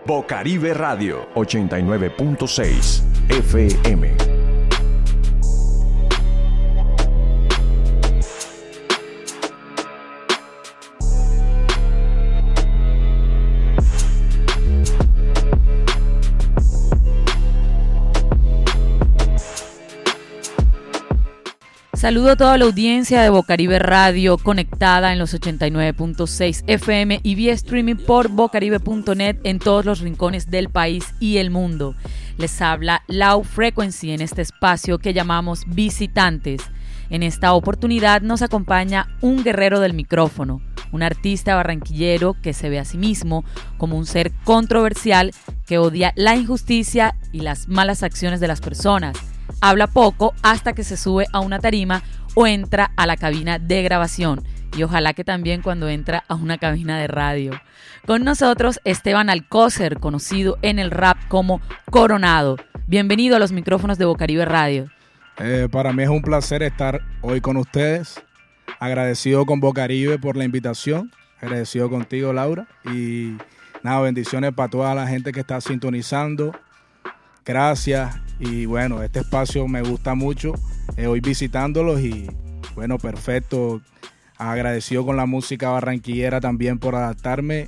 Bocaribe Radio 89.6 FM. Saludo a toda la audiencia de Bocaribe Radio conectada en los 89.6 FM y vía streaming por bocaribe.net en todos los rincones del país y el mundo. Les habla Low Frequency en este espacio que llamamos Visitantes. En esta oportunidad nos acompaña un guerrero del micrófono, un artista barranquillero que se ve a sí mismo como un ser controversial que odia la injusticia y las malas acciones de las personas. Habla poco hasta que se sube a una tarima o entra a la cabina de grabación y ojalá que también cuando entra a una cabina de radio. Con nosotros Esteban Alcócer, conocido en el rap como Coronado. Bienvenido a los micrófonos de Bocaribe Radio. Para mí es un placer estar hoy con ustedes. Agradecido con Bocaribe por la invitación. Agradecido contigo, Laura. Y nada, bendiciones para toda la gente que está sintonizando. Gracias. Y bueno, este espacio me gusta mucho. Hoy visitándolos y bueno, perfecto. Agradecido con la música barranquillera también por adaptarme.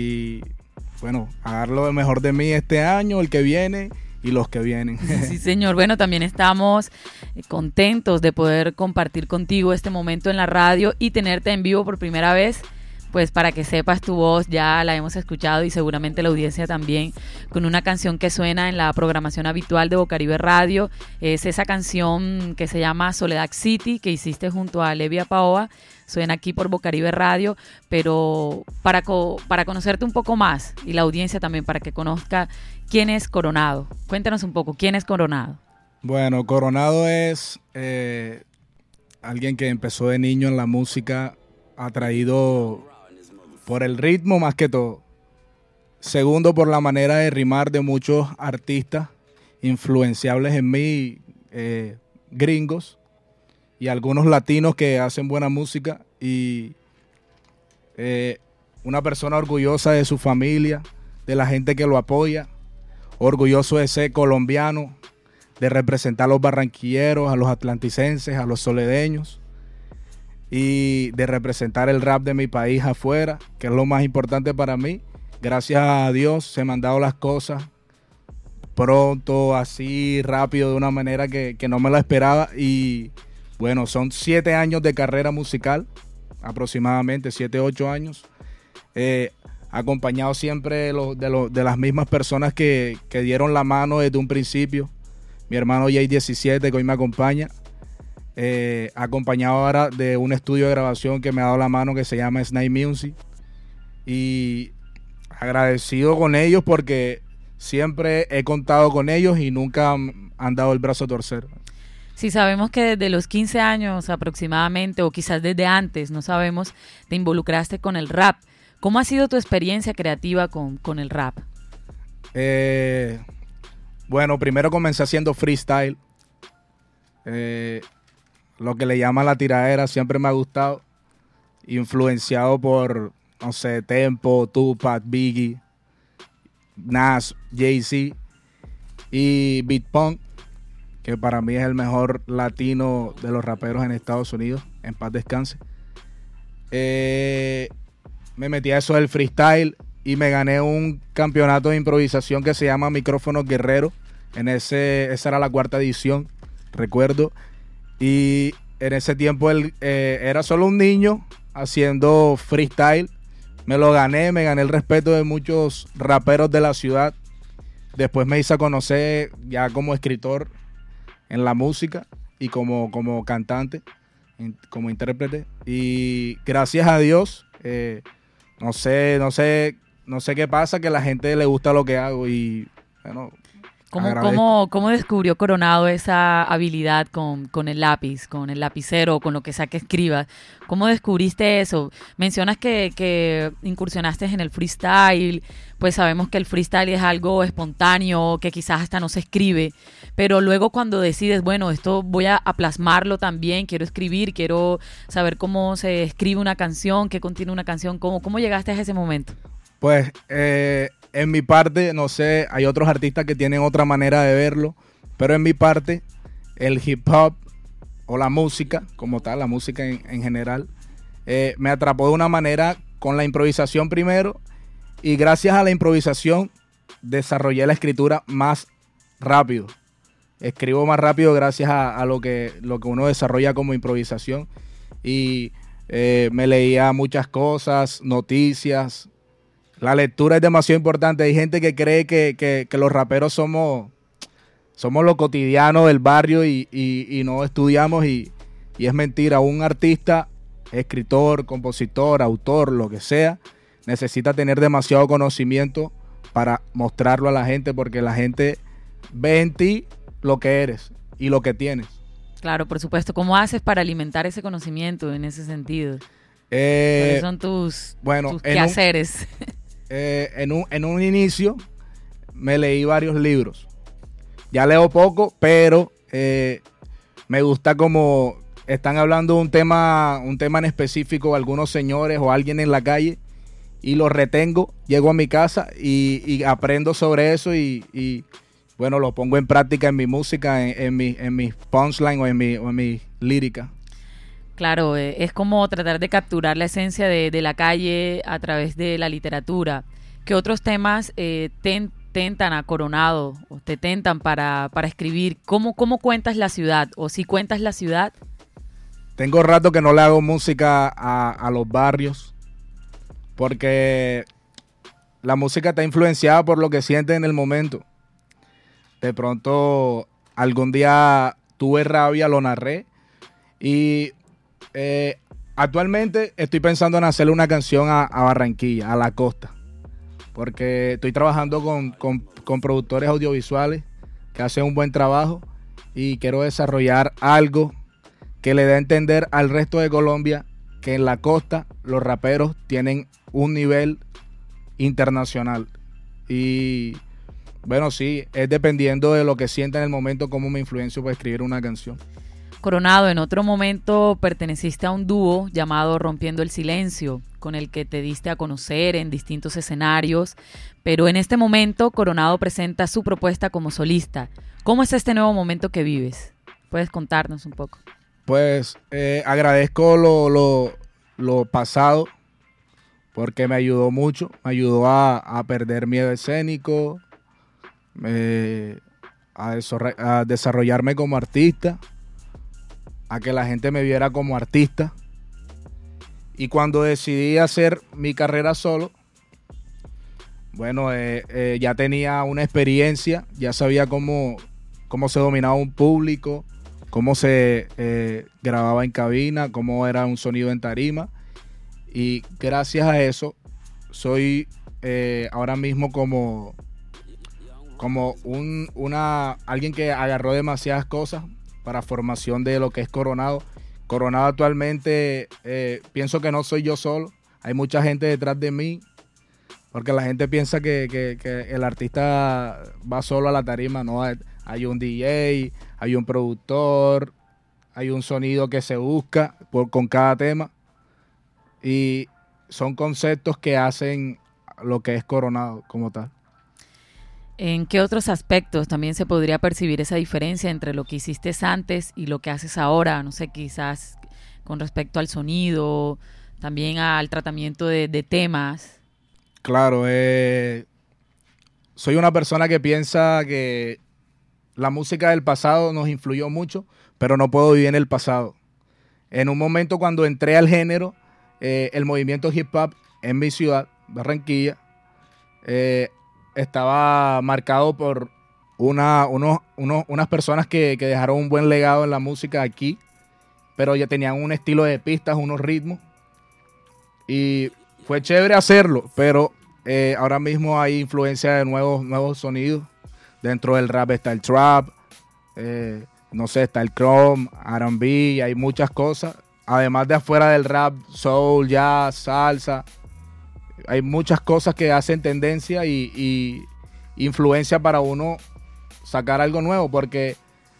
Y bueno, a dar lo mejor de mí este año, el que viene y los que vienen. Sí, señor. Bueno, también estamos contentos de poder compartir contigo este momento en la radio y tenerte en vivo por primera vez. Pues para que sepas, tu voz ya la hemos escuchado y seguramente la audiencia también, con una canción que suena en la programación habitual de Bocaribe Radio. Es esa canción que se llama Soledad City, que hiciste junto a Levi Apaoa. Suena aquí por Bocaribe Radio, pero para conocerte un poco más y la audiencia también, para que conozca quién es Coronado. Cuéntanos un poco, ¿quién es Coronado? Bueno, Coronado es alguien que empezó de niño en la música, atraído por el ritmo más que todo. Segundo, por la manera de rimar de muchos artistas influenciables en mí, gringos y algunos latinos que hacen buena música. Y una persona orgullosa de su familia, de la gente que lo apoya, orgulloso de ser colombiano, de representar a los barranquilleros, a los atlanticenses, a los soledeños, y de representar el rap de mi país afuera, que es lo más importante para mí. Gracias a Dios se me han dado las cosas pronto, así, rápido, de una manera que no me la esperaba. Y bueno, son 7 años de carrera musical, aproximadamente 7, 8 años, acompañado siempre de las mismas personas que dieron la mano desde un principio. Mi hermano Jay17, que hoy me acompaña, acompañado ahora de un estudio de grabación que me ha dado la mano, que se llama Snipe Music, y agradecido con ellos porque siempre he contado con ellos y nunca han dado el brazo a torcer. Sí, sabemos que desde los 15 años aproximadamente, o quizás desde antes, no sabemos, te involucraste con el rap. ¿Cómo ha sido tu experiencia creativa con el rap? Bueno, primero comencé haciendo freestyle. Lo que le llaman la tiradera siempre me ha gustado. Influenciado por, no sé, Tempo, Tupac, Biggie, Nas, Jay-Z y Beat Punk, que para mí es el mejor latino de los raperos en Estados Unidos. En paz descanse. Me metí a eso del freestyle y me gané un campeonato de improvisación que se llama Micrófonos Guerrero. Esa era la 4ª edición, recuerdo. Y en ese tiempo era solo un niño haciendo freestyle. Me gané el respeto de muchos raperos de la ciudad. Después me hice a conocer ya como escritor en la música y como cantante, como intérprete. Y gracias a Dios, no sé qué pasa, que a la gente le gusta lo que hago y bueno, ¿Cómo descubrió Coronado esa habilidad con el lápiz, con el lapicero, con lo que sea que escribas? ¿Cómo descubriste eso? Mencionas que incursionaste en el freestyle, pues sabemos que el freestyle es algo espontáneo, que quizás hasta no se escribe, pero luego cuando decides, bueno, esto voy a plasmarlo también, quiero escribir, quiero saber cómo se escribe una canción, qué contiene una canción, ¿cómo llegaste a ese momento? Pues en mi parte, no sé, hay otros artistas que tienen otra manera de verlo, pero en mi parte, el hip hop o la música, como tal, la música en general, me atrapó de una manera con la improvisación primero, y gracias a la improvisación desarrollé la escritura más rápido. Escribo más rápido gracias a lo que uno desarrolla como improvisación, y me leía muchas cosas, noticias. La lectura es demasiado importante. Hay gente que cree que los raperos somos lo cotidiano del barrio y no estudiamos, y es mentira. Un artista, escritor, compositor, autor, lo que sea, necesita tener demasiado conocimiento para mostrarlo a la gente, porque la gente ve en ti lo que eres y lo que tienes. Claro, por supuesto. ¿Cómo haces para alimentar ese conocimiento en ese sentido? ¿Cuáles son tus quehaceres? En un inicio me leí varios libros. Ya leo poco, pero me gusta como están hablando de un tema en específico, algunos señores o alguien en la calle, y lo retengo, llego a mi casa y aprendo sobre eso, y bueno, lo pongo en práctica en mi música, en mis punchline o en mi lírica. Claro, es como tratar de capturar la esencia de la calle a través de la literatura. ¿Qué otros temas tentan a Coronado o te tentan para escribir? ¿Cómo cuentas la ciudad? ¿O si cuentas la ciudad? Tengo rato que no le hago música a los barrios, porque la música está influenciada por lo que sientes en el momento. De pronto, algún día tuve rabia, lo narré, y actualmente estoy pensando en hacerle una canción a Barranquilla, a la costa, porque estoy trabajando con productores audiovisuales que hacen un buen trabajo, y quiero desarrollar algo que le dé a entender al resto de Colombia que en la costa los raperos tienen un nivel internacional. Y bueno, sí, es dependiendo de lo que sienta en el momento, cómo me influencio para escribir una canción. Coronado, en otro momento perteneciste a un dúo llamado Rompiendo el Silencio, con el que te diste a conocer en distintos escenarios, pero en este momento Coronado presenta su propuesta como solista. ¿Cómo es este nuevo momento que vives? ¿Puedes contarnos un poco? Pues agradezco lo pasado, porque me ayudó mucho, me ayudó a perder miedo escénico, a desarrollarme como artista, a que la gente me viera como artista. Y cuando decidí hacer mi carrera solo, bueno, ya tenía una experiencia, ya sabía cómo se dominaba un público, cómo se grababa en cabina, cómo era un sonido en tarima. Y gracias a eso soy ahora mismo como alguien que agarró demasiadas cosas para formación de lo que es Coronado. Coronado actualmente, pienso que no soy yo solo, hay mucha gente detrás de mí, porque la gente piensa que el artista va solo a la tarima. No, hay un DJ, hay un productor, hay un sonido que se busca con cada tema, y son conceptos que hacen lo que es Coronado como tal. ¿En qué otros aspectos también se podría percibir esa diferencia entre lo que hiciste antes y lo que haces ahora? No sé, quizás con respecto al sonido, también al tratamiento de temas. Claro, soy una persona que piensa que la música del pasado nos influyó mucho, pero no puedo vivir en el pasado. En un momento cuando entré al género, el movimiento hip hop en mi ciudad, Barranquilla, estaba marcado por unas personas que dejaron un buen legado en la música aquí, pero ya tenían un estilo de pistas, unos ritmos, y fue chévere hacerlo, pero ahora mismo hay influencia de nuevos sonidos. Dentro del rap está el trap, no sé, está el chrome, R&B, hay muchas cosas. Además de afuera del rap, soul, jazz, salsa, hay muchas cosas que hacen tendencia y influencia para uno sacar algo nuevo, porque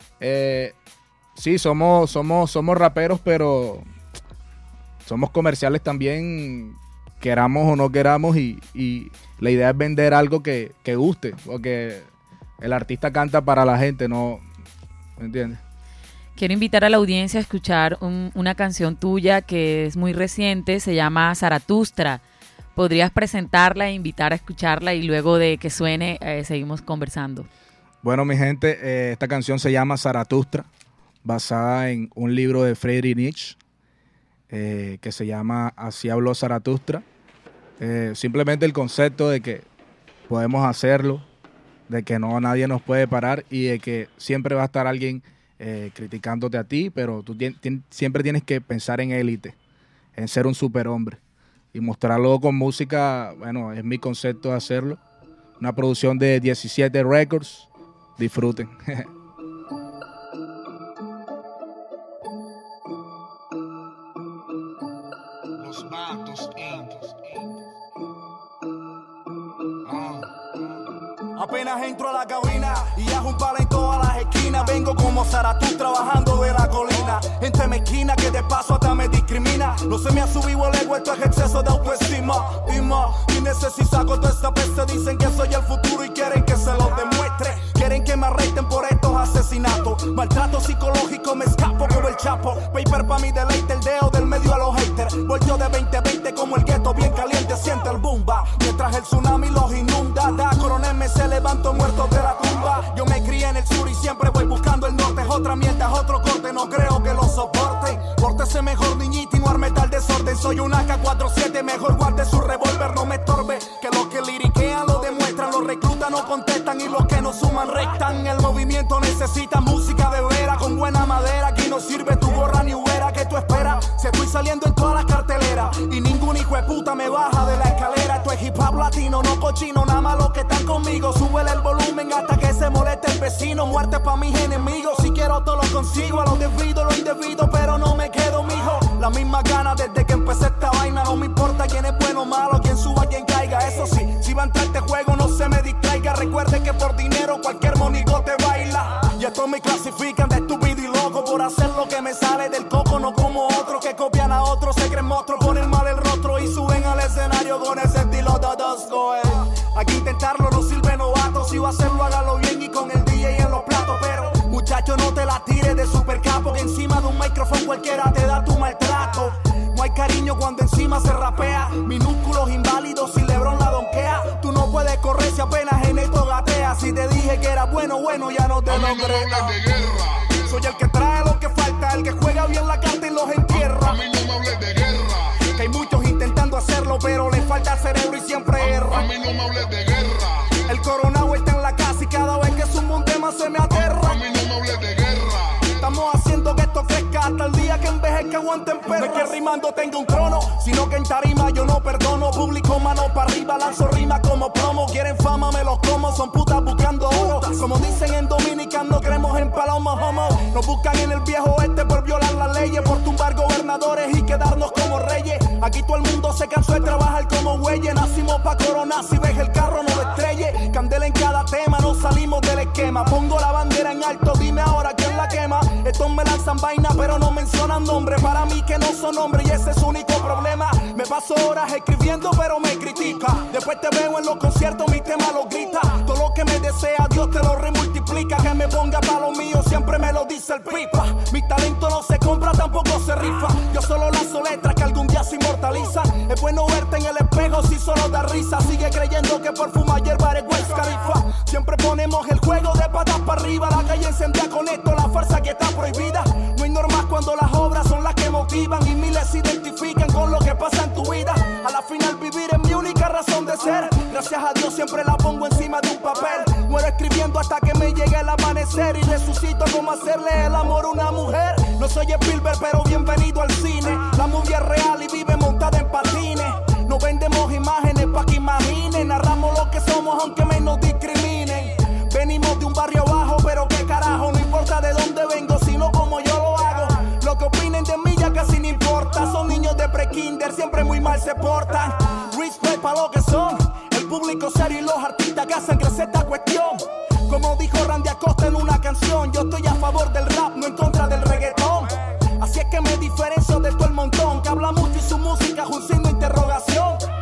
sí, somos raperos, pero somos comerciales también queramos o no queramos, y la idea es vender algo que guste, porque el artista canta para la gente, ¿no? ¿Me entiendes? Quiero invitar a la audiencia a escuchar una canción tuya que es muy reciente, se llama Zaratustra. ¿Podrías presentarla e invitar a escucharla y luego de que suene seguimos conversando? Bueno, mi gente, esta canción se llama Zaratustra, basada en un libro de Friedrich Nietzsche que se llama Así habló Zaratustra. Simplemente el concepto de que podemos hacerlo, de que no nadie nos puede parar y de que siempre va a estar alguien criticándote a ti, pero tú siempre tienes que pensar en élite, en ser un superhombre y mostrarlo con música. Bueno, es mi concepto de hacerlo. Una producción de 17 Records. Disfruten. Los Matos Inc. Apenas entro a la cabina y hago un palo en todas las esquinas. Vengo como Zaratustra bajando de la colina. Entre mezquina que de paso hasta me discrimina. No se me ha subido el ego, esto es exceso de autoestima. Y necesito saco toda esta peste. Dicen que soy el futuro y quieren que se los demuestre. Quieren que me arresten por estos asesinatos. Maltrato psicológico, me escapo como el Chapo. Paper pa' mi deleite, el dedo del medio a los haters. Volteo de 2020 como el gueto bien caliente. Siente el bomba, mientras el tsunami los inunda. Da coronel, me se levanto muertos de la tumba. Yo me crié en el sur y siempre voy buscando el norte. Es otra mierda, es otro corte, no creo que lo soporte. Pórtese mejor, niñita, y no arme tal desorden. Soy un AK-47, mejor guarde su revólver, no me estorbe. Que los que liriquean lo demuestran, los reclutan no contestan y los que no suman restan. El movimiento necesita música de vera, con buena madera. Aquí no sirve tu gorra ni huera. ¿Qué tú esperas? Si estoy saliendo en todas las carteleras y ningún hijo de puta me baja de la escalera. Esto es hip hop latino, no cochino, nada más los que están conmigo. Súbele el volumen hasta que se moleste el vecino. Muerte pa' mis enemigos, si quiero todo lo consigo. A lo debido, lo indebido, pero no me quedo, mijo. Las mismas ganas desde que empecé esta vaina. No me importa quién es bueno o malo, quién suba, quién caiga. Eso sí, si va a entrar este juego no se me distraiga. Recuerde que por dinero cualquier monigote baila. Y estos me clasifican de estúpido y loco por hacer lo que me sale del coco. No como otros que copian a otros, se creen monstruos, ponen mal el rostro y suben al escenario con ese estilo todosco. Aquí intentarlo no sirve novato. Si va a hacerlo hágalo bien y con el DJ en los platos. Pero muchacho no te la tires de super capo, que encima de un micrófono cualquiera te da tu maltrato. No hay cariño cuando encima se rapea. Minúsculos inválidos si LeBron la donquea. Tú no puedes correr si apenas en esto gatea. Si te dije que era bueno, ya no te lo creo. Soy el que trae lo que falta, el que juega bien la carta y los entierra. A mí no me hables de guerra. Que hay muchos intentando hacerlo, pero les falta cerebro y siempre erra. A mí no me hables de guerra. El coronado está en la casa y cada vez que sumo un tema se me aterra. A mí no me hables de guerra. Estamos haciendo que esto crezca hasta el día que envejezca aguanten perros. No es que rimando tenga un trono, sino que en tarima yo no perdono. Público mano para arriba, lanzo rima como promo. Quieren fama, me los como, son putas buscando oro. Como dicen en Dominicano, creemos en paloma homo. Nos buscan en el viejo oeste por violar las leyes, por tumbar gobernadores y quedarnos como reyes. Aquí todo el mundo se cansó de trabajar como güeyes. Nacimos pa' coronar, si ves el carro no lo estrelle. Candela en cada tema, no salimos del esquema. Pongo la bandera en alto, dime ahora quién la quema. Estos me lanzan vaina pero no mencionan nombre. Para mí que no son hombres y ese es su único problema. Me paso horas escribiendo pero me critica. Después te veo en los conciertos, mi tema lo grita. Todo lo que me desea Dios te lo remultiplica. Que me ponga pa' lo mío siempre me lo dice el pipa. Mi talento no se compra, tampoco se rifa. Yo solo lanzo letras que algún día se inmortalizan. Es bueno verte en el espejo si solo da risa. Sigue creyendo que por fumar hierba eres Wiz Khalifa. Siempre ponemos el juego de patas para arriba. La calle encendida con esto, la fuerza que está prohibida. No hay normas cuando las obras son las que motivan y miles se identifican con lo que pasa en tu vida. A la final vivir es mi única razón de ser. Gracias a Dios siempre la pongo encima de un papel. Muero escribiendo hasta que me llegue el amanecer y resucito como hacerle el amor a una mujer. No soy Spielberg pero bienvenido al cine. La movie es real y vive montada en patines. No vendemos imágenes pa' que imaginen. Narramos lo que somos aunque menos discriminen. Venimos de un barrio bajo pero qué carajo. No importa de dónde vengo sino como yo lo hago. Lo que opinen de mí ya casi no importa. Son niños de pre-kinder, siempre muy mal se portan. Respect pa' lo que son. El público serio y los artistas que hacen crecer esta cuestión. Como dijo Randy Acosta en una canción, yo estoy a favor del rap, no en contra del reggaetón. Así es que me diferencio de todo el montón que habla mucho y su música es un signo de interrogación.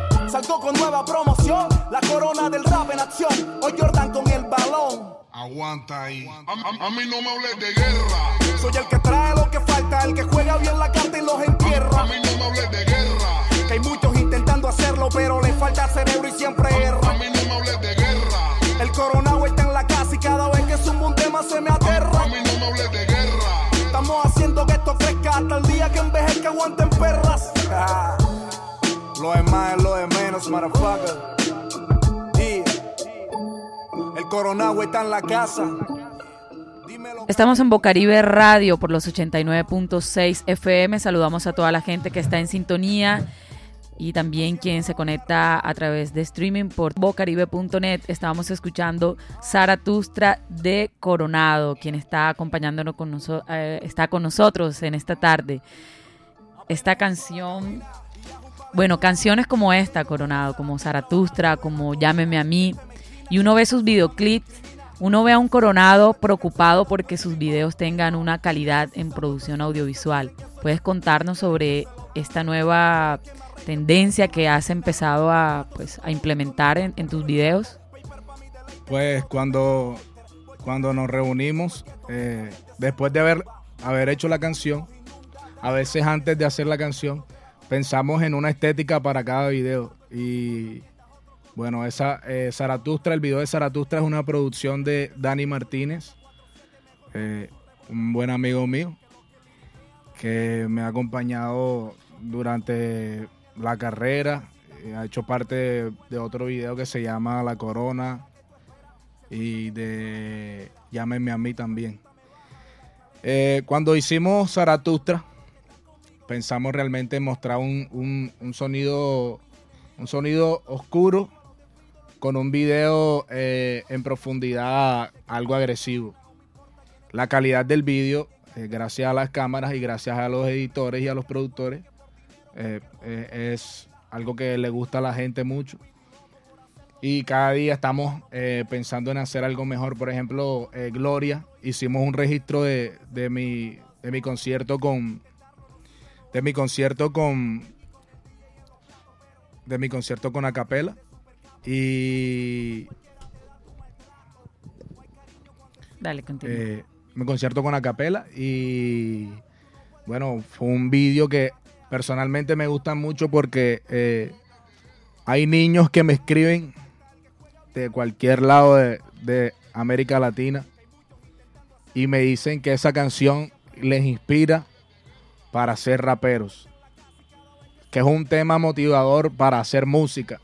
Aguanta ahí. A mí no me hables de guerra. Soy el que trae lo que falta, el que juega bien la carta y los entierra. A mí no me hables de guerra. Que hay muchos intentando hacerlo, pero les falta cerebro y siempre erra. A mí no me hables de guerra. El coronado está en la casa y cada vez que sumo un tema se me aterra. A mí no me hables de guerra. Estamos haciendo que esto crezca hasta el día que envejezca aguanten perras. Lo de más es lo de menos, motherfucker. Yeah. El coronado está en la casa. Estamos en Bocaribe Radio por los 89.6 FM. Saludamos a toda la gente que está en sintonía y también quien se conecta a través de streaming por bocaribe.net. Estábamos escuchando Zaratustra de Coronado, quien está acompañándonos está con nosotros en esta tarde. Esta canción, bueno, canciones como esta, Coronado, como Zaratustra, como Llámeme a mí, y uno ve sus videoclips. Uno ve a un Coronado preocupado porque sus videos tengan una calidad en producción audiovisual. ¿Puedes contarnos sobre esta nueva tendencia que has empezado a implementar en tus videos? Pues cuando nos reunimos, después de haber hecho la canción, a veces antes de hacer la canción, pensamos en una estética para cada video. Y bueno, Zaratustra, el video de Zaratustra es una producción de Dani Martínez, un buen amigo mío que me ha acompañado durante la carrera. Ha hecho parte de otro video que se llama La Corona y de Llámeme a mí también. Cuando hicimos Zaratustra, pensamos realmente en mostrar un sonido oscuro, con un video en profundidad algo agresivo. La calidad del video, gracias a las cámaras y gracias a los editores y a los productores, es algo que le gusta a la gente mucho. Y cada día estamos pensando en hacer algo mejor. Por ejemplo, Gloria, hicimos un registro de mi concierto con acapela. Y dale, continúa. Mi concierto con acapela, y bueno, fue un vídeo que personalmente me gusta mucho porque hay niños que me escriben de cualquier lado de América Latina y me dicen que esa canción les inspira para ser raperos, que es un tema motivador para hacer música.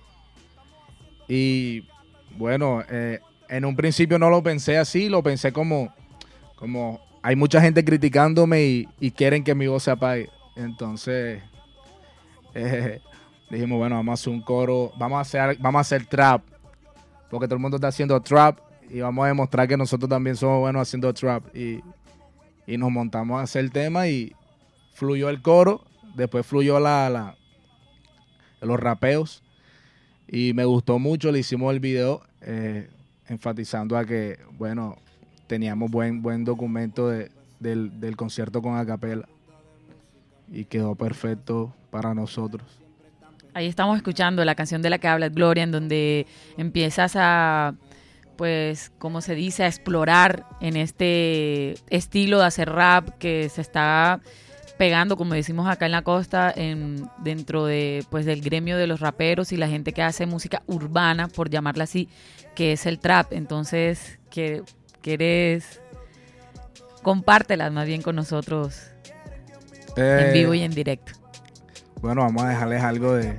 Y bueno, en un principio no lo pensé así, lo pensé como hay mucha gente criticándome y quieren que mi voz se apague. Entonces dijimos, bueno, vamos a hacer un coro, vamos a hacer trap, porque todo el mundo está haciendo trap y vamos a demostrar que nosotros también somos buenos haciendo trap. Y nos montamos a hacer el tema y fluyó el coro, después fluyó los rapeos. Y me gustó mucho, le hicimos el video enfatizando a que, bueno, teníamos buen documento del concierto con acapela y quedó perfecto para nosotros. Ahí estamos escuchando la canción de la que habla Gloria, en donde empiezas a, pues, como se dice, a explorar en este estilo de hacer rap que se está pegando, como decimos acá en la costa, dentro de, pues, del gremio de los raperos y la gente que hace música urbana, por llamarla así, que es el trap. Entonces, ¿quieres? Compártelas más bien con nosotros en vivo y en directo. Bueno, vamos a dejarles algo de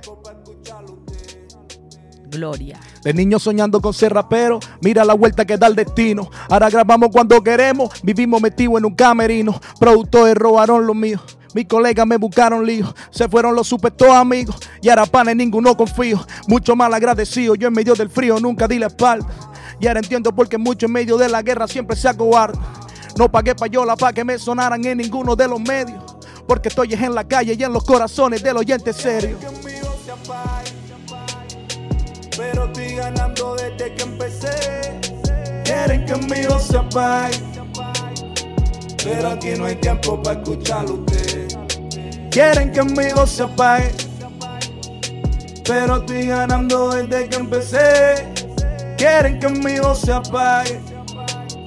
Gloria. De niño soñando con ser rapero, mira la vuelta que da el destino. Ahora grabamos cuando queremos, vivimos metidos en un camerino. Productores robaron lo mío, mis colegas me buscaron líos. Se fueron los supuestos amigos y ahora panes ninguno confío. Mucho mal agradecido, yo en medio del frío nunca di la espalda. Y ahora entiendo por qué mucho en medio de la guerra siempre se acobarda. No pagué payola para que me sonaran en ninguno de los medios, porque estoy en la calle y en los corazones del oyente serio. Pero estoy ganando desde que empecé. Quieren que mi voz se apague, pero aquí no hay tiempo para escucharlo usted. Quieren que mi voz se apague, pero estoy ganando desde que empecé. Quieren que mi voz se apague,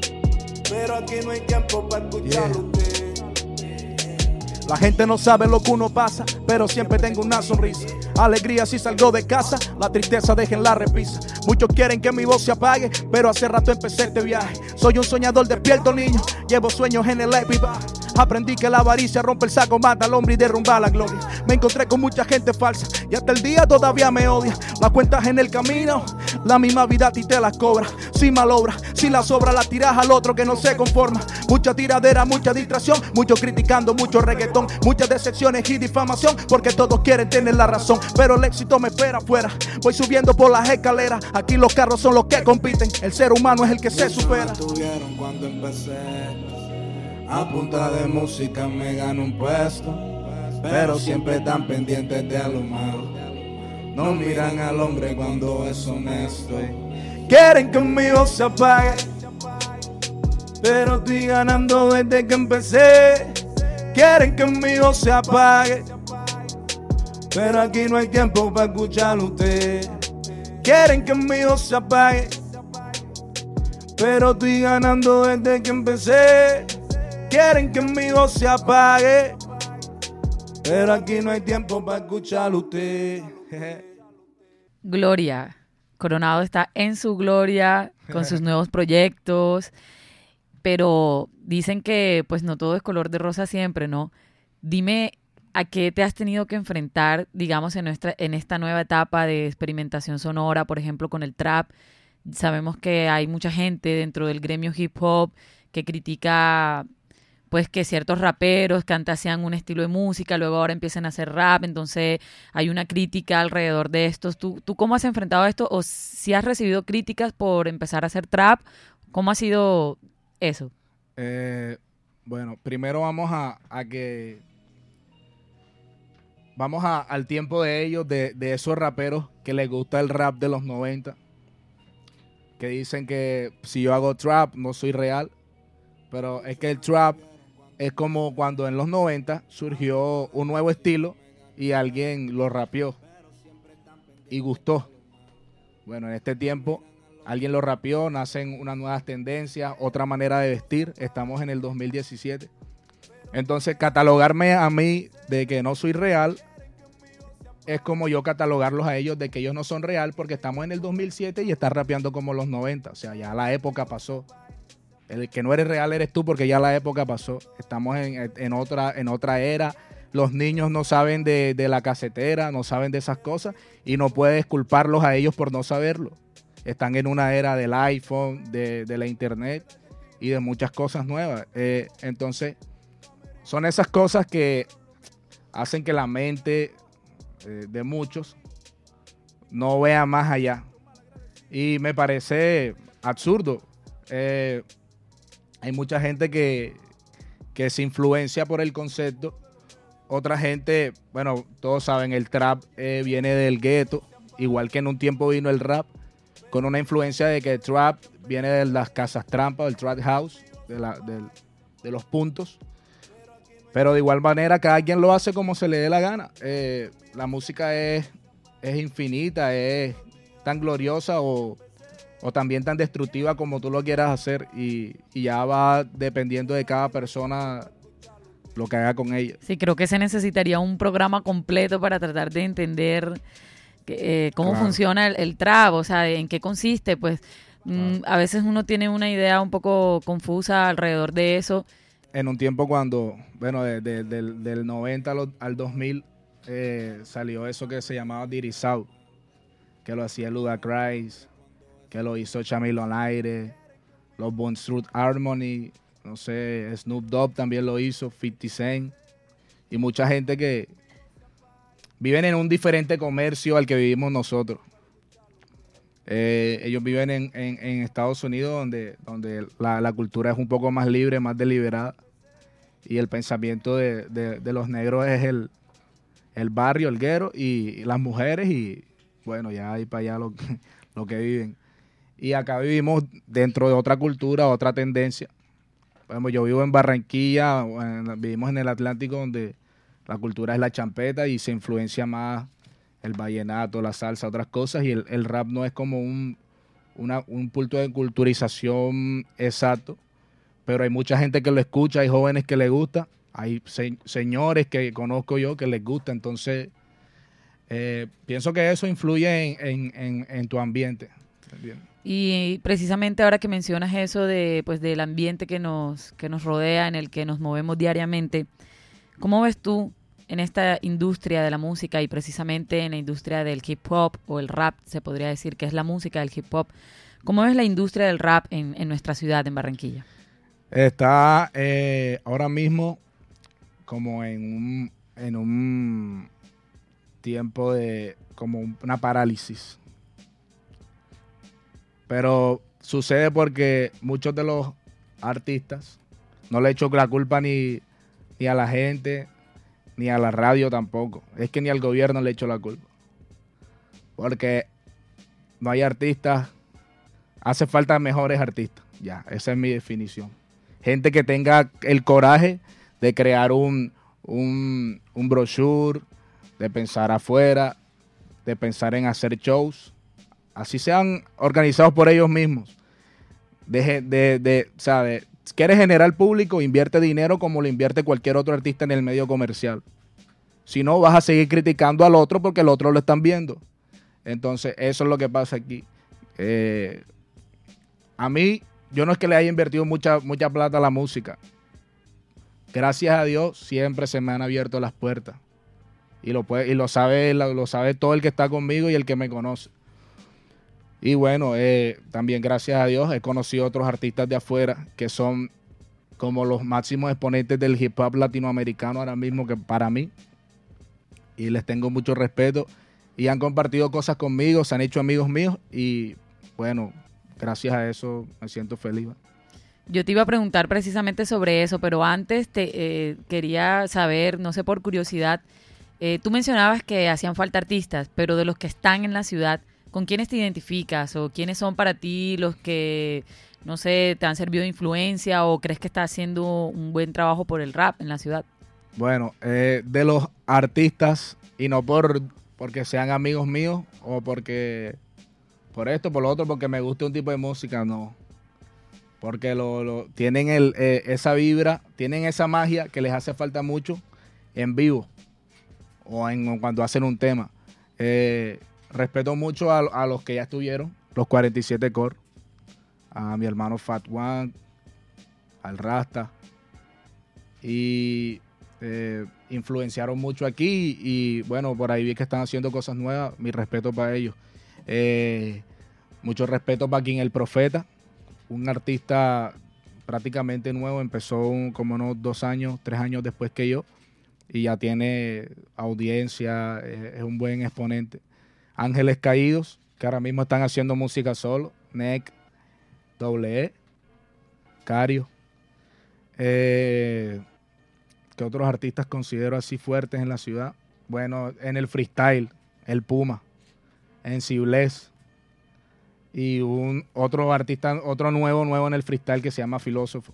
pero aquí no hay tiempo para escucharlo usted. La gente no sabe lo que uno pasa, pero siempre tengo una sonrisa. Alegría si salgo de casa, la tristeza deja en la repisa. Muchos quieren que mi voz se apague, pero hace rato empecé este viaje. Soy un soñador despierto, niño, llevo sueños en el épica. Aprendí que la avaricia rompe el saco, mata al hombre y derrumba la gloria. Me encontré con mucha gente falsa y hasta el día todavía me odia. Las cuentas en el camino, la misma vida a ti te las cobra. Si malobra, si la sobra la tiras al otro que no se conforma. Mucha tiradera, mucha distracción, muchos criticando, mucho reggaetón, muchas decepciones y difamación, porque todos quieren tener la razón, pero el éxito me espera afuera. Voy subiendo por las escaleras, aquí los carros son los que compiten, el ser humano es el que se supera. Tuvieron cuando empecé, a punta de música me gano un puesto, pero siempre están pendientes de lo malo. No miran al hombre cuando es honesto. Quieren que mi voz se apague, pero estoy ganando desde que empecé. Quieren que mi voz se apague, pero aquí no hay tiempo para escucharlo usted. Quieren que mi voz se apague, pero estoy ganando desde que empecé. Quieren que mi voz se apague, pero aquí no hay tiempo para escucharlo usted. Gloria. Coronado está en su gloria con sus nuevos proyectos, pero dicen que pues no todo es color de rosa siempre, ¿no? Dime a qué te has tenido que enfrentar, digamos, en esta nueva etapa de experimentación sonora, por ejemplo, con el trap. Sabemos que hay mucha gente dentro del gremio hip hop que critica pues que ciertos raperos que antes hacían un estilo de música, luego ahora empiezan a hacer rap, entonces hay una crítica alrededor de estos. ¿Tú cómo has enfrentado esto? ¿O si has recibido críticas por empezar a hacer trap? ¿Cómo ha sido eso? Bueno, primero vamos al tiempo de ellos, de esos raperos que les gusta el rap de los 90, que dicen que si yo hago trap no soy real, pero es que el trap es como cuando en los 90 surgió un nuevo estilo y alguien lo rapeó y gustó. Bueno, en este tiempo alguien lo rapeó, nacen unas nuevas tendencias, otra manera de vestir. Estamos en el 2017. Entonces, catalogarme a mí de que no soy real es como yo catalogarlos a ellos de que ellos no son real, porque estamos en el 2007 y están rapeando como los 90. O sea, ya la época pasó. El que no eres real eres tú, porque ya la época pasó. Estamos en otra era. Los niños no saben de la casetera, no saben de esas cosas y no puedes culparlos a ellos por no saberlo. Están en una era del iPhone, de la internet y de muchas cosas nuevas. Entonces, son esas cosas que hacen que la mente de muchos no vea más allá. Y me parece absurdo. Hay mucha gente que se influencia por el concepto. Otra gente, bueno, todos saben, el trap viene del gueto, igual que en un tiempo vino el rap, con una influencia de que el trap viene de las casas trampas, del trap house, de los puntos. Pero de igual manera, cada quien lo hace como se le dé la gana. La música es infinita, es tan gloriosa o también tan destructiva como tú lo quieras hacer, y ya va dependiendo de cada persona lo que haga con ella. Sí, creo que se necesitaría un programa completo para tratar de entender cómo funciona el trap, o sea, en qué consiste. Pues a veces uno tiene una idea un poco confusa alrededor de eso. En un tiempo cuando, bueno, del 90 al 2000 salió eso que se llamaba Dirty South, que lo hacía Ludacris, que lo hizo Chamilo al aire, los Bone Street Harmony, no sé, Snoop Dogg también lo hizo, 50 Cent, y mucha gente que viven en un diferente comercio al que vivimos nosotros. Ellos viven en Estados Unidos, donde la cultura es un poco más libre, más deliberada, y el pensamiento de los negros es el barrio, el guero, y las mujeres, y bueno, ya hay para allá lo que viven. Y acá vivimos dentro de otra cultura, otra tendencia. Bueno, yo vivo en Barranquilla, vivimos en el Atlántico, donde la cultura es la champeta y se influencia más el vallenato, la salsa, otras cosas, y el rap no es como un punto de culturización exacto, pero hay mucha gente que lo escucha, hay jóvenes que les gusta, hay señores que conozco yo que les gusta, entonces pienso que eso influye en tu ambiente. ¿Entiendes? Y precisamente ahora que mencionas eso de, pues, del ambiente que nos rodea, en el que nos movemos diariamente, ¿cómo ves tú en esta industria de la música y precisamente en la industria del hip hop o el rap, se podría decir que es la música del hip hop? ¿Cómo ves la industria del rap en nuestra ciudad, en Barranquilla? Está ahora mismo como en un tiempo de como una parálisis. Pero sucede porque muchos de los artistas, no le echo la culpa ni a la gente, ni a la radio tampoco. Es que ni al gobierno le echo la culpa. Porque no hay artistas, hace falta mejores artistas. Ya, esa es mi definición. Gente que tenga el coraje de crear un brochure, de pensar afuera, de pensar en hacer shows. Así sean organizados por ellos mismos. ¿Quieres generar público? Invierte dinero como lo invierte cualquier otro artista en el medio comercial. Si no, vas a seguir criticando al otro porque el otro lo están viendo. Entonces, eso es lo que pasa aquí. A mí, yo no es que le haya invertido mucha plata a la música. Gracias a Dios, siempre se me han abierto las puertas. Y lo sabe todo el que está conmigo y el que me conoce. Y bueno, también gracias a Dios he conocido otros artistas de afuera que son como los máximos exponentes del hip hop latinoamericano ahora mismo que para mí. Y les tengo mucho respeto. Y han compartido cosas conmigo, se han hecho amigos míos. Y bueno, gracias a eso me siento feliz. Yo te iba a preguntar precisamente sobre eso, pero antes quería saber, no sé, por curiosidad, tú mencionabas que hacían falta artistas, pero de los que están en la ciudad, ¿con quiénes te identificas o quiénes son para ti los que, no sé, te han servido de influencia o crees que estás haciendo un buen trabajo por el rap en la ciudad? Bueno, de los artistas, y no porque sean amigos míos o por esto, por lo otro, porque me guste un tipo de música, no. Porque tienen esa vibra, tienen esa magia que les hace falta mucho en vivo o cuando hacen un tema. Respeto mucho a los que ya estuvieron, los 47 Core, a mi hermano Fat One, al Rasta, y influenciaron mucho aquí y bueno, por ahí vi que están haciendo cosas nuevas, mi respeto para ellos. Mucho respeto para King el Profeta, un artista prácticamente nuevo, empezó como unos 2 años, 3 años después que yo, y ya tiene audiencia, es un buen exponente. Ángeles Caídos, que ahora mismo están haciendo música solo. NEC, E, Cario. ¿Qué otros artistas considero así fuertes en la ciudad? Bueno, en el freestyle, el Puma. En Ciblés. Y otro artista, otro nuevo en el freestyle que se llama Filósofo.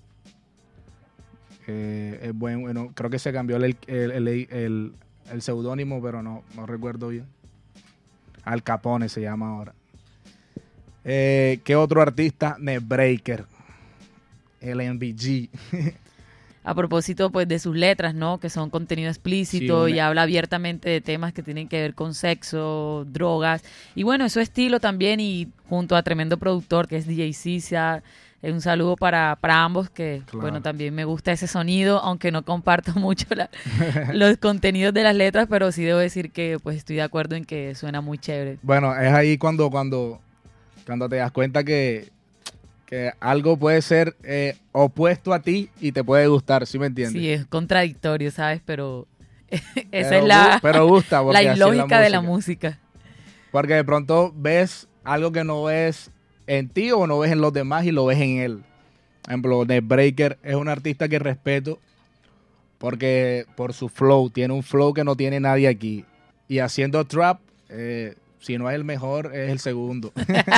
Es bueno, creo que se cambió el seudónimo, pero no recuerdo bien. Al Capone se llama ahora. ¿Qué otro artista? Netbreaker. El MVG. A propósito, pues, de sus letras, ¿no? Que son contenido explícito y habla abiertamente de temas que tienen que ver con sexo, drogas. Y bueno, es su estilo también y junto a tremendo productor que es DJ Cisa. Un saludo para ambos que, claro, bueno, también me gusta ese sonido, aunque no comparto mucho los contenidos de las letras, pero sí debo decir que pues estoy de acuerdo en que suena muy chévere. Bueno, es ahí cuando te das cuenta que algo puede ser opuesto a ti y te puede gustar, ¿sí me entiendes? Sí, es contradictorio, ¿sabes? Pero pero gusta la ilógica de la música. Porque de pronto ves algo que no ves en ti o no ves en los demás y lo ves en él. Por ejemplo, Netbreaker es un artista que respeto porque por su flow, tiene un flow que no tiene nadie aquí. Y haciendo trap, si no es el mejor, es el segundo.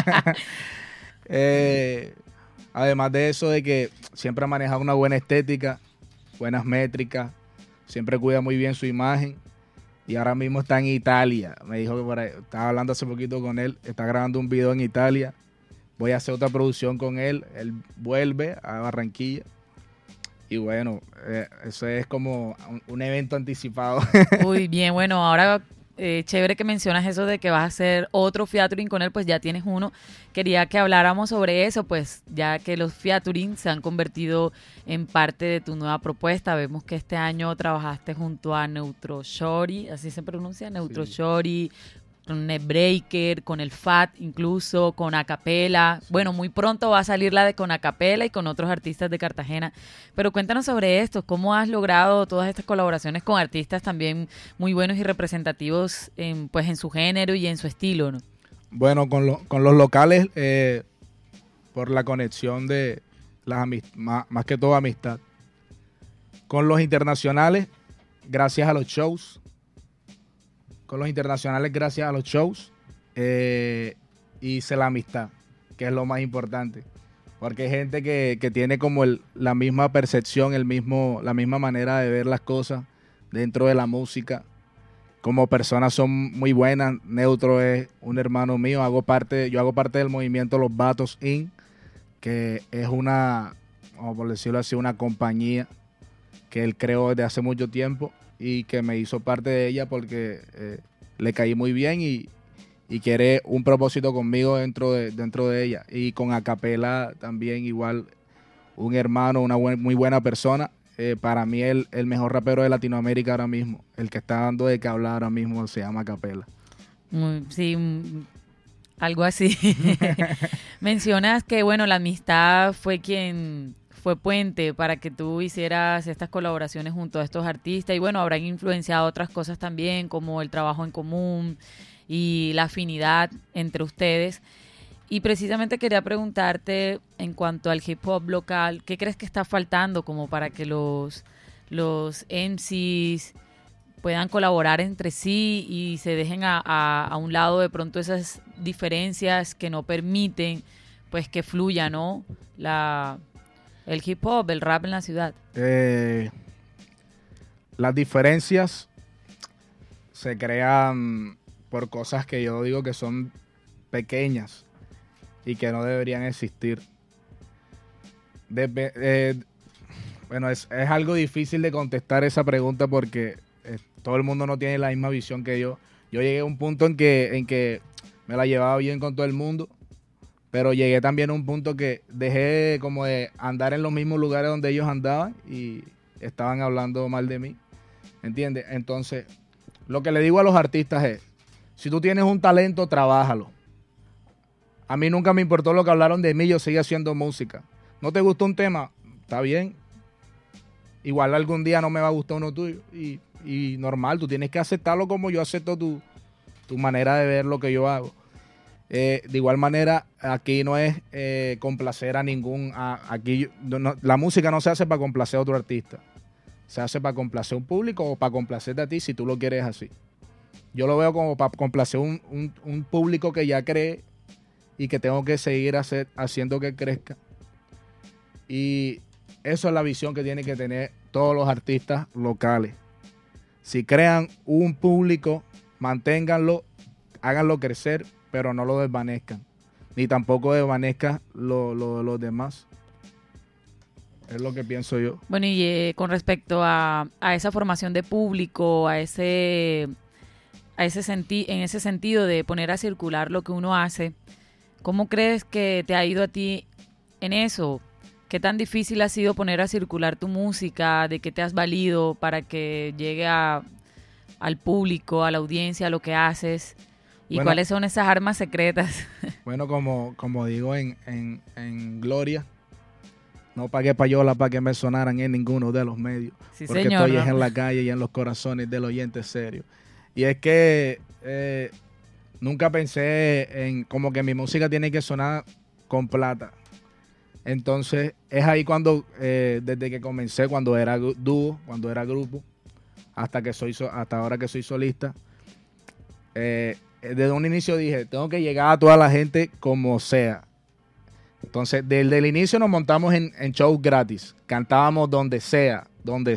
Además de eso, de que siempre ha manejado una buena estética, buenas métricas, siempre cuida muy bien su imagen. Y ahora mismo está en Italia. Me dijo que estaba hablando hace poquito con él, está grabando un video en Italia. Voy a hacer otra producción con él. Él vuelve a Barranquilla. Y bueno, eso es como un evento anticipado. Muy bien, bueno, ahora chévere que mencionas eso de que vas a hacer otro featuring con él, pues ya tienes uno. Quería que habláramos sobre eso, pues ya que los featuring se han convertido en parte de tu nueva propuesta. Vemos que este año trabajaste junto a Neutro Shorty, así se pronuncia, Neutro Shorty, con Neckbreaker, con el Fat incluso, con Acapela. Bueno, muy pronto va a salir la de con Acapela y con otros artistas de Cartagena. Pero cuéntanos sobre esto, ¿cómo has logrado todas estas colaboraciones con artistas también muy buenos y representativos en su género y en su estilo, ¿no? Bueno, con los locales, por la conexión de las más que todo amistad. Con los internacionales, gracias a los shows. Hice la amistad, que es lo más importante. Porque hay gente que tiene como la misma percepción, la misma manera de ver las cosas dentro de la música. Como personas son muy buenas. Neutro es un hermano mío. Yo hago parte del movimiento Los Vatos Inc., que es una, vamos por decirlo así, una compañía que él creó desde hace mucho tiempo y que me hizo parte de ella porque le caí muy bien y quiere un propósito conmigo dentro de ella. Y con Acapela también igual, un hermano, muy buena persona. Para mí el mejor rapero de Latinoamérica ahora mismo, el que está dando de qué hablar ahora mismo, se llama Acapela. Sí, algo así. Mencionas que, bueno, la amistad fue puente para que tú hicieras estas colaboraciones junto a estos artistas y bueno, habrán influenciado otras cosas también como el trabajo en común y la afinidad entre ustedes. Y precisamente quería preguntarte en cuanto al hip hop local, ¿qué crees que está faltando como para que los MCs puedan colaborar entre sí y se dejen a un lado de pronto esas diferencias que no permiten pues que fluya, ¿no? El hip hop, el rap en la ciudad. Las diferencias se crean por cosas que yo digo que son pequeñas y que no deberían existir. Bueno, es algo difícil de contestar esa pregunta porque todo el mundo no tiene la misma visión que yo. Yo llegué a un punto en que me la llevaba bien con todo el mundo, pero llegué también a un punto que dejé como de andar en los mismos lugares donde ellos andaban y estaban hablando mal de mí, ¿entiendes? Entonces, lo que le digo a los artistas es, si tú tienes un talento, trabájalo. A mí nunca me importó lo que hablaron de mí, yo seguí haciendo música. ¿No te gustó un tema? Está bien. Igual algún día no me va a gustar uno tuyo y normal, tú tienes que aceptarlo como yo acepto tu manera de ver lo que yo hago. De igual manera, aquí no es complacer a la música no se hace para complacer a otro artista. Se hace para complacer a un público o para complacerte a ti si tú lo quieres así. Yo lo veo como para complacer un público que ya cree y que tengo que seguir haciendo que crezca. Y eso es la visión que tienen que tener todos los artistas locales. Si crean un público, manténganlo, háganlo crecer, pero no lo desvanezcan. Ni tampoco desvanezcan los demás. Es lo que pienso yo. Bueno, y con respecto a esa formación de público, en ese sentido de poner a circular lo que uno hace, ¿cómo crees que te ha ido a ti en eso? ¿Qué tan difícil ha sido poner a circular tu música? ¿De qué te has valido para que llegue al público, a la audiencia, a lo que haces? ¿Y bueno, cuáles son esas armas secretas? Bueno, como digo en Gloria, no pagué payola para que me sonaran en ninguno de los medios. Sí, porque señor, estoy en la calle y en los corazones del oyente serio. Y es que nunca pensé en como que mi música tiene que sonar con plata. Entonces, es ahí cuando, desde que comencé, cuando era dúo, cuando era grupo, hasta ahora que soy solista, desde un inicio dije, tengo que llegar a toda la gente como sea. Entonces, desde el inicio nos montamos en shows gratis. Cantábamos donde sea,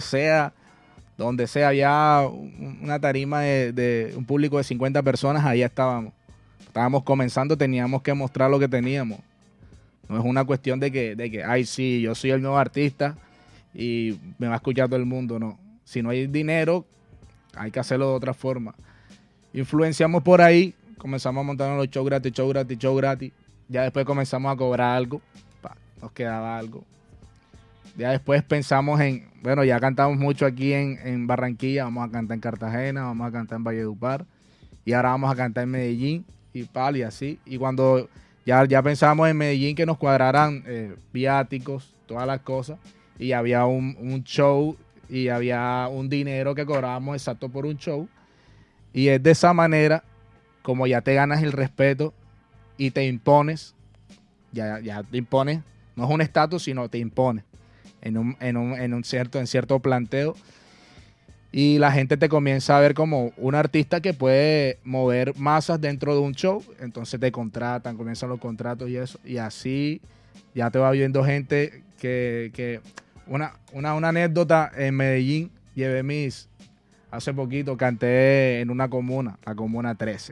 había una tarima de un público de 50 personas, ahí estábamos. Estábamos comenzando, teníamos que mostrar lo que teníamos. No es una cuestión de que, ay, sí, yo soy el nuevo artista y me va a escuchar todo el mundo, no. Si no hay dinero, hay que hacerlo de otra forma. Influenciamos por ahí, comenzamos a montar los shows gratis, show gratis, show gratis. Ya después comenzamos a cobrar algo, nos quedaba algo. Ya después pensamos en, bueno, ya cantamos mucho aquí en Barranquilla, vamos a cantar en Cartagena, vamos a cantar en Valledupar, y ahora vamos a cantar en Medellín, y así. Y cuando ya pensábamos en Medellín que nos cuadraran viáticos, todas las cosas, y había un show, y había un dinero que cobrábamos exacto por un show, y es de esa manera, como ya te ganas el respeto, y te impones, ya te impones, no es un estatus, sino te impones en cierto planteo, y la gente te comienza a ver como un artista que puede mover masas dentro de un show, entonces te contratan, comienzan los contratos y eso, y así ya te va viendo gente que una anécdota en Medellín, hace poquito canté en una comuna, la comuna 13.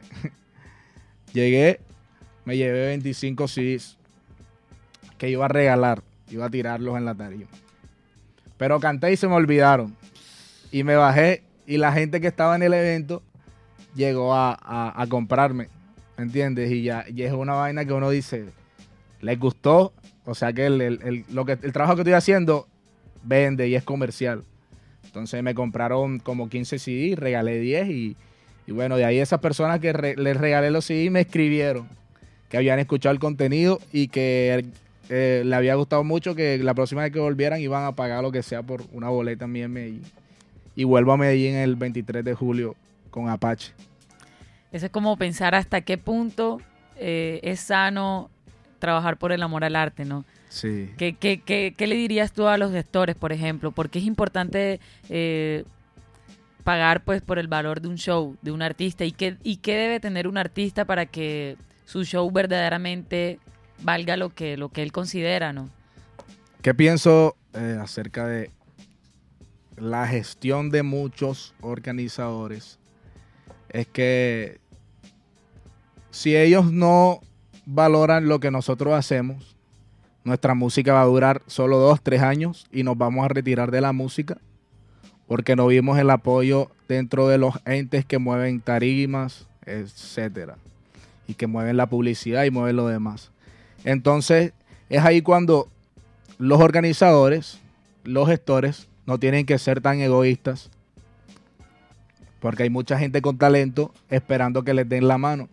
Me llevé 25 CDs que iba a regalar, iba a tirarlos en la tarima. Pero canté y se me olvidaron. Y me bajé y la gente que estaba en el evento llegó a comprarme, ¿me entiendes? Y es una vaina que uno dice, les gustó, o sea que el trabajo que estoy haciendo vende y es comercial. Entonces me compraron como 15 CDs, regalé 10 y bueno, de ahí esas personas que les regalé los CDs me escribieron que habían escuchado el contenido y que le había gustado mucho, que la próxima vez que volvieran iban a pagar lo que sea por una boleta mía en Medellín. Y vuelvo a Medellín el 23 de julio con Apache. Eso es como pensar hasta qué punto es sano trabajar por el amor al arte, ¿no? Sí. ¿Qué le dirías tú a los gestores, por ejemplo? Porque es importante pagar pues por el valor de un show, de un artista. ¿Y qué debe tener un artista para que su show verdaderamente valga lo que él considera, ¿no? ¿Qué pienso acerca de la gestión de muchos organizadores? Es que si ellos no valoran lo que nosotros hacemos, nuestra música va a durar solo 2, 3 años y nos vamos a retirar de la música porque no vimos el apoyo dentro de los entes que mueven tarimas, etcétera, y que mueven la publicidad y mueven lo demás. Entonces, es ahí cuando los organizadores, los gestores, no tienen que ser tan egoístas, porque hay mucha gente con talento esperando que les den la mano.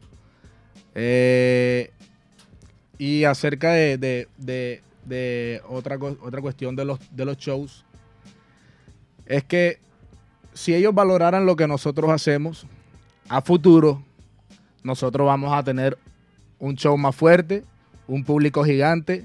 Y acerca de otra cuestión de los shows, es que si ellos valoraran lo que nosotros hacemos, a futuro nosotros vamos a tener un show más fuerte, un público gigante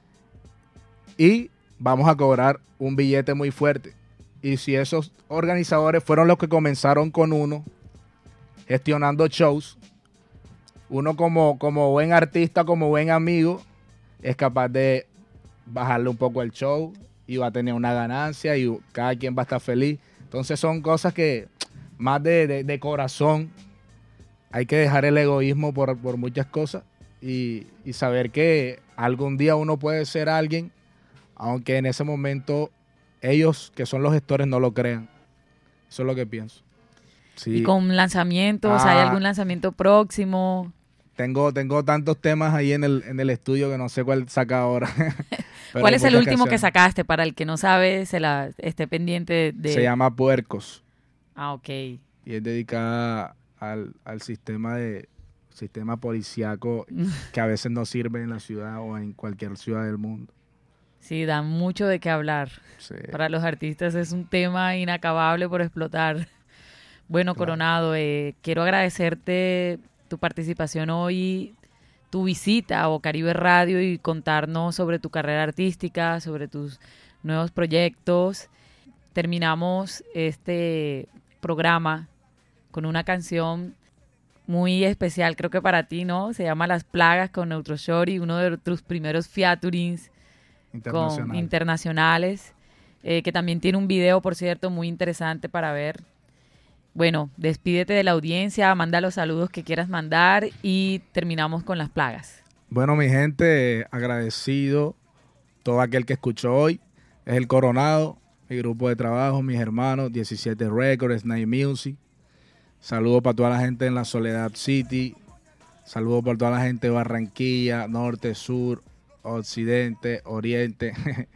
y vamos a cobrar un billete muy fuerte. Y si esos organizadores fueron los que comenzaron con uno, gestionando shows, uno como buen artista, como buen amigo, es capaz de bajarle un poco el show y va a tener una ganancia y cada quien va a estar feliz. Entonces son cosas que más de corazón, hay que dejar el egoísmo por muchas cosas y saber que algún día uno puede ser alguien, aunque en ese momento ellos, que son los gestores, no lo crean. Eso es lo que pienso. Sí. ¿Y con lanzamientos? ¿Hay algún lanzamiento próximo? Tengo tantos temas ahí en el estudio que no sé cuál saca ahora. ¿Cuál es el último que sacaste? Para el que no sabe, esté pendiente de... Se llama Puercos. Ah, ok. Y es dedicada al sistema policíaco que a veces no sirve en la ciudad o en cualquier ciudad del mundo. Sí, da mucho de qué hablar. Sí. Para los artistas es un tema inacabable por explotar. Bueno, claro. Coronado, quiero agradecerte tu participación hoy, tu visita a Bocaribe Radio y contarnos sobre tu carrera artística, sobre tus nuevos proyectos. Terminamos este programa con una canción muy especial, creo que para ti, ¿no? Se llama Las Plagas con Neutro Shorty, uno de tus primeros featurings internacionales, que también tiene un video, por cierto, muy interesante para ver. Bueno, despídete de la audiencia, manda los saludos que quieras mandar y terminamos con Las Plagas. Bueno, mi gente, agradecido todo aquel que escuchó hoy. es el Coronado, mi grupo de trabajo, mis hermanos, 17 Records, Night Music. Saludos para toda la gente en la Soledad City. Saludos para toda la gente de Barranquilla, norte, sur, occidente, oriente.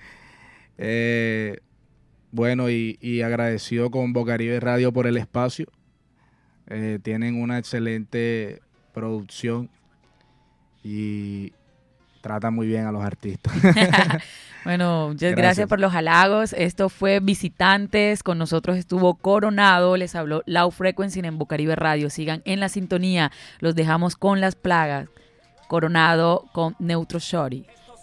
Bueno, y agradecido con Bocaribe Radio por el espacio. Tienen una excelente producción y tratan muy bien a los artistas. Bueno, muchas gracias por los halagos. Esto fue Visitantes. Con nosotros estuvo Coronado. Les habló Low Frequency en Bocaribe Radio. Sigan en la sintonía. Los dejamos con Las Plagas. Coronado con Neutro Shorty.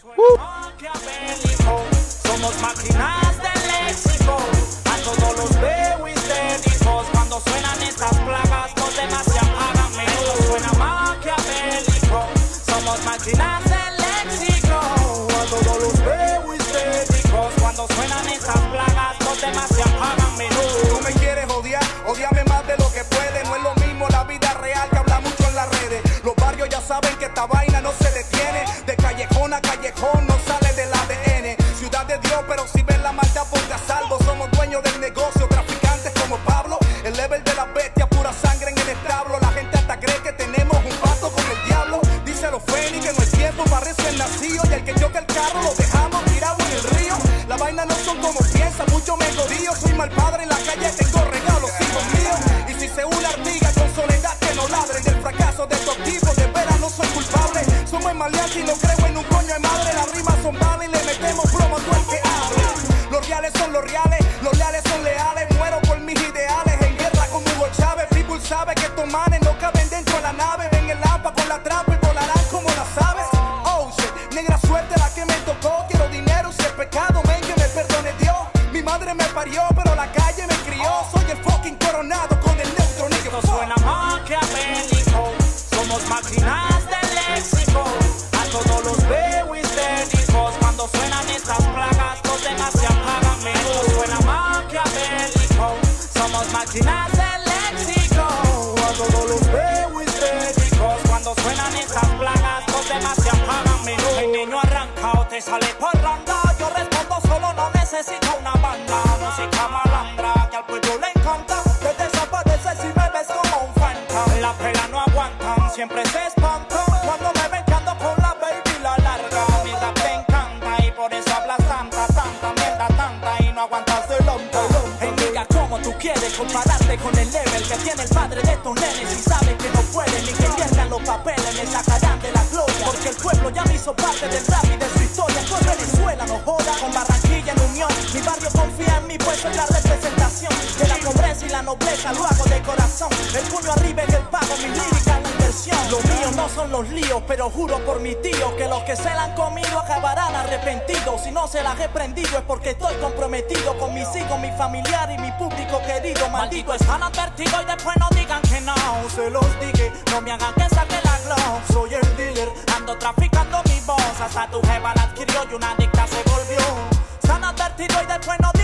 Somos máquinas del léxico. A todos los veo histéricos. Cuando suenan estas plagas, los demás se apagan. Esto suena maquiavélico. Somos máquinas del léxico. A todos los veo histéricos. Cuando suenan estas plagas, los demás se apagan. Tú me quieres odiar, odiame más de lo que puede. No es lo mismo la vida real que habla mucho en las redes. Los barrios ya saben que esta vaina no se detiene. De callejón a callejón no sale del ADN. Ciudad de Dios, pero si ven la maldad ponte a salvo. Somos dueños del negocio, traficantes como Pablo. El level de la bestia, pura sangre en el establo. La gente hasta cree que tenemos un pacto con el diablo. Dice los Fénix que no es tiempo para recién nacido. Y el que choque el carro lo dejamos tirado en el río. La vaina no son como piensa, mucho me jodío. Soy mal padre en la calle, tengo regalos, hijos míos. Y si se une artiga con soledad que no ladren. Del fracaso de estos tipos, de veras no soy culpable. Somos maleantes y no creo en un coño de madre. Las rimas son vales y le metemos plomo a todo el que hable. Los reales son los reales, los leales son leales. Muero por mis ideales, en guerra con Hugo Chávez. People sabe que estos manes no caben dentro de la nave. Ven el AMPA con la trampa y volarán como las aves. Oh shit, negra suerte la que me tocó. Quiero dinero, si es pecado, ven que me perdone Dios. Mi madre me parió, pero la calle me crió. Soy el fucking Coronado con el neutro negro. Esto suena maquiavélico. Somos máquinas del léxico. A todos los veo histéricos. Cuando suenan estas plagas, los demás se apagan. Esto suena maquiavélico. Somos máquinas del léxico. A todos los veo histéricos. Cuando suenan estas plagas, los demás se apagan. El niño arrancado te sale por ronda. Yo respondo solo, no necesito una banda. Música malandra que al pueblo le encanta. Te desapareces si me ves como un fantasma. La pela no aguantan, siempre se espantan. Cuando me ven que ando con la baby la larga. Mi rap te encanta y por eso hablas tanta mierda tanta y no aguantas el hombre. Hey nigga, ¿cómo tú quieres compararte con el level que tiene el padre de estos nenes? Y sabes que no pueden ni que pierdan los papeles, me sacarán de la gloria. Porque el pueblo ya me hizo parte del rap y de su historia. Con Venezuela no joda, con Barranquilla en unión. Mi barrio confía en mí, pues soy la representación de la pobreza y la nobleza, lo hago de corazón. El puño arriba es el pago, mis líricas la inversión. Los míos no son los líos, pero juro por mi tío que los que se la han comido acabarán arrepentidos. Si no se las he prendido es porque estoy comprometido con mis hijos, mi familiar y mi público querido. Maldito están advertidos y después no digan que no. Se los dije, no me hagan que saque la glow. Soy el dealer, ando traficando mi voz. Hasta tu jeva la adquirió y una adicta se volvió. Están advertidos y después no